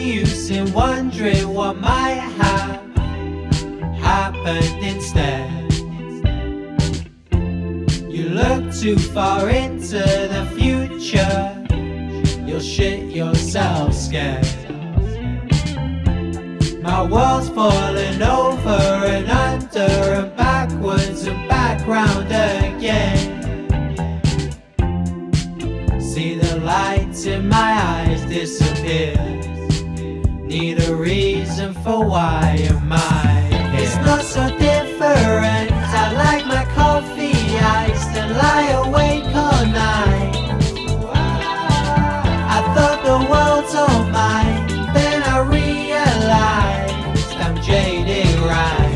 use in wondering what might have happened instead. You look too far into the future, you'll shit yourself scared. My world's falling over and under and backwards and back round again. See the lights in my eyes disappear. Need a reason for why am I here? It's not so different. I like my coffee iced and lie awake all night. I thought the world's all mine, then I realized I'm jaded right.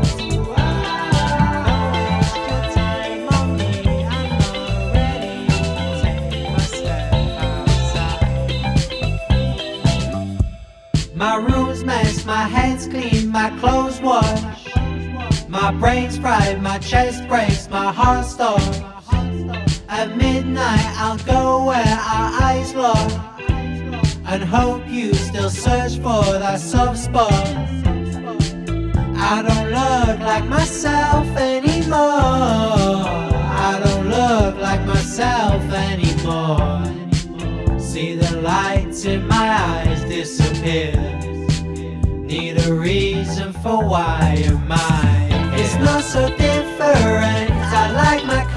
My room's mess, my head's clean, my clothes washed. My brain's fried, my chest breaks, my heart stops. At midnight I'll go where our eyes lock and hope you still search for that soft spot. I don't look like myself anymore. I don't look like myself anymore. See the lights in my eyes disappear. Need a reason for why am I here? It's not so different. I like my